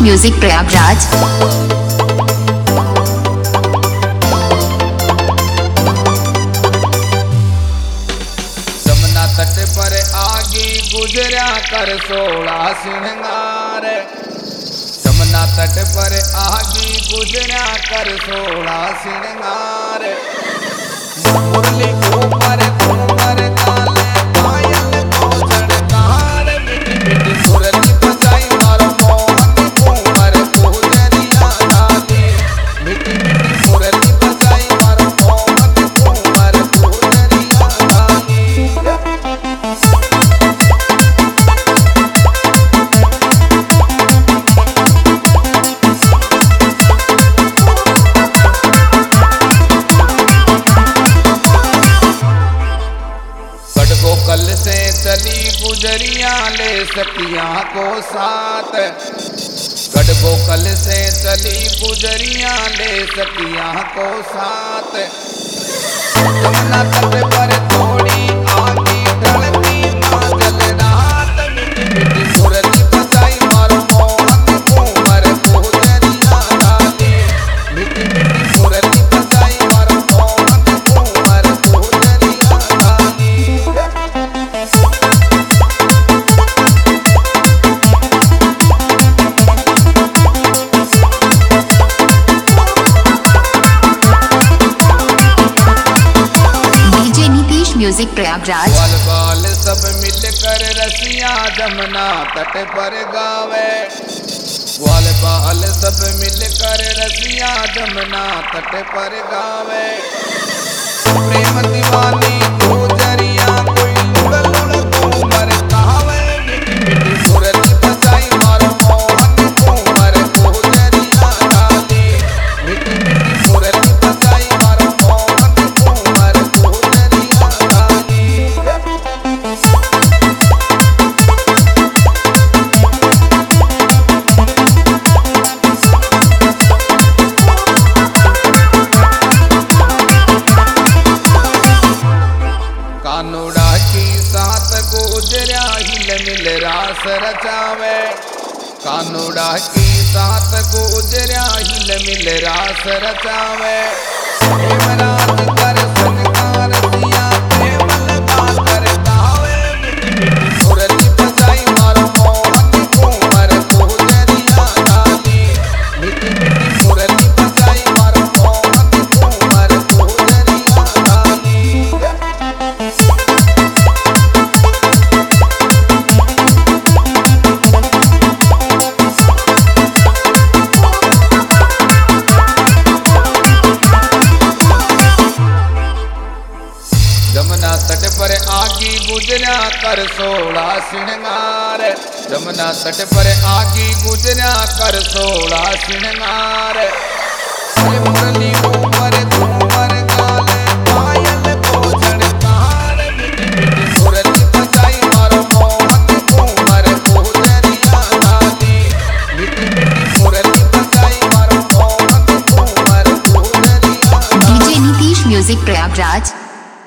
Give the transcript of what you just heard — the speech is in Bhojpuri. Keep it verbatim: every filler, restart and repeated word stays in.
म्यूजिक प्रयागराज। जमुना तट पर आगी गुजरा कर सोला श्रृंगार। जमुना तट पर आगी गुजरा कर सोला श्रृंगार। मुरली ऊपर घूमर काले पायल को झड़कार। मिठी मिठी मुरली बजाई मारो मोहन घूमर गुजरिया डाली। मिठी मिठी मुरली बजाई मारो मोहन घूमर गुजरिया डाली। कल से चली गुजरिया ले सखिया को साथ। गढ़बो कल से चली गुजरिया ले सखिया को साथ। जमुना तट पर थोड़ी आगी ढलती माजल रात। मिठी मिठी मुरली बजाई मारो मोहन घूमर गुजरिया डाली। मिठी मिठी मुरली बजाई मारो मोहन घूमर गुजरिया डाली। म्यूजिक प्रयागराज। बाल बाल सब मिलकर रसिया जमुना तट पर गावे। बाल बाल सब मिलकर रसिया जमुना तट पर गावे। प्रेम दीवानी गुजरिया कोई लुड़ लुड़ घूमर कहावे। मिठी मिठी मुरली बजाई मारो मोहन घूमर गुजरिया डाली। मिठी मिठी मुरली बजाई मारो मोहन घूमर गुजरिया डाली। कानूड़ा की साथ गुजरिया हिल मिल रास रचावे। कानूड़ा की साथ गुजरिया हिल मिल रास रचावे। हेमराज कर सुनकार सिया प्रेम लगा कर गावे। मिठी मिठी मुरली बजाई मारो मोहन घूमर गुजरिया डाली। मिठी मिठी मुरली बजाई मारो मोहन घूमर गुजरिया डाली। जमुना तट पर आगी गुजरा कर सोला श्रृंगार। जमुना तट पर आगी गुजरा कर सोला श्रृंगार। मुरली